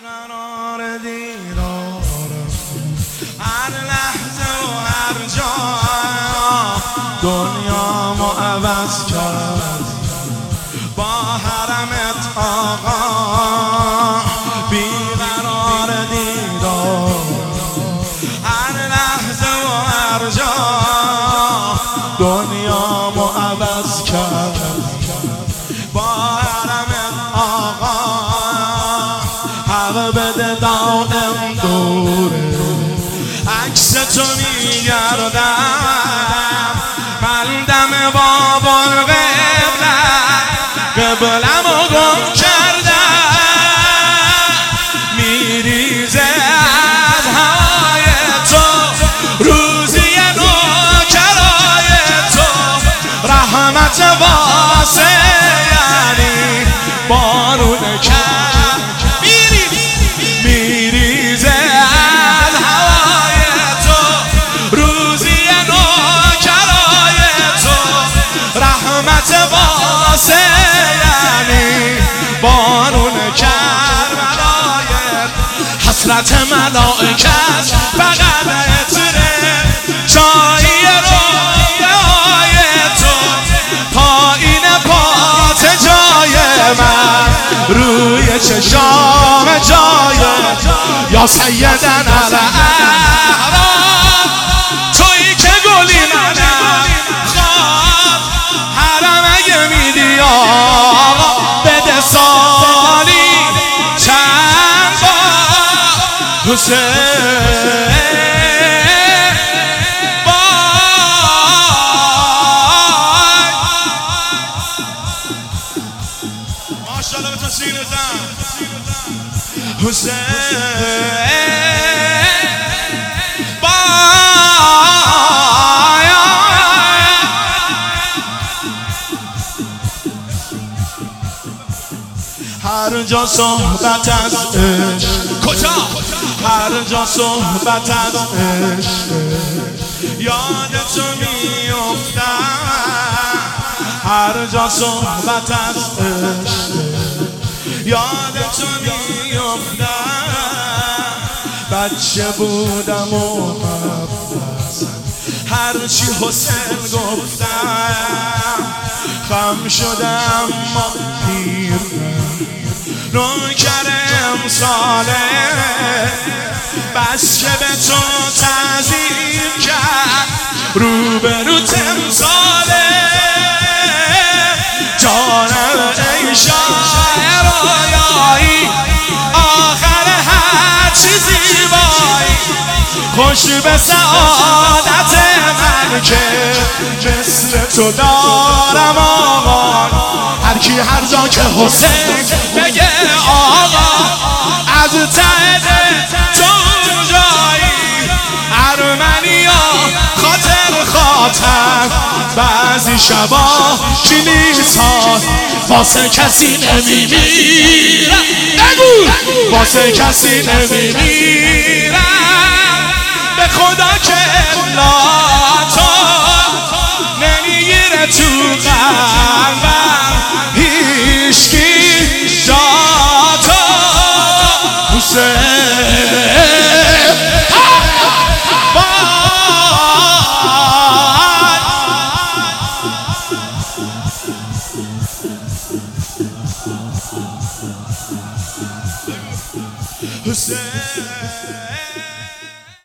قرار دیدارم هر لحظه و هر جا دنیامو عوض کرد با حرمت آقا بیقرار دیدارم هر لحظه و هر جا دنیامو عوض کرد با حرمت آقا حق بده دائم دوره عکس تو میگردم من دم بابا قبلمو گم کردم میریزه از هوای تو روزی نوکرای تو رحمت واسه یعنی بارون کرد میریزه از هوای تو روزی نوکرای تو رحمت واسه یعنی بارون کربلای حسرت ملائکت فقط عطره چایی رویای تو پایین پات جای من روی چشام جای یا سیدن الاحرار تویی که گلی منم خواب حرم اگه میدی آقا بده سالی چند بار حسین ماشاءالله به تو سینه زن حسین هر جا صحبت از عشق کجا هر جا صحبت از عشق یاد تو میافتم هر جا صحبت از عشق یاد تو میافتم بچه بودم و هرچی حسین گفتم خم شدم ما پیر نوکر امساله بس که به تو تعظیم کرد روبرو تمثاله جانم ای شاعر آیایی آخر هر چی زیبایی خوش به سعادت من که مثل تو دارم آقا هر کی هر جا که حسین بگه آقا از ته تو جایی ارمنیا خاطر بعضی شبا کلیسا واسه کسی نمیمیرم بگو واسه کسی نمیمیرم به خدا که الا تو نمیگیره تو قلبم هیچکی جا تو حسین حسین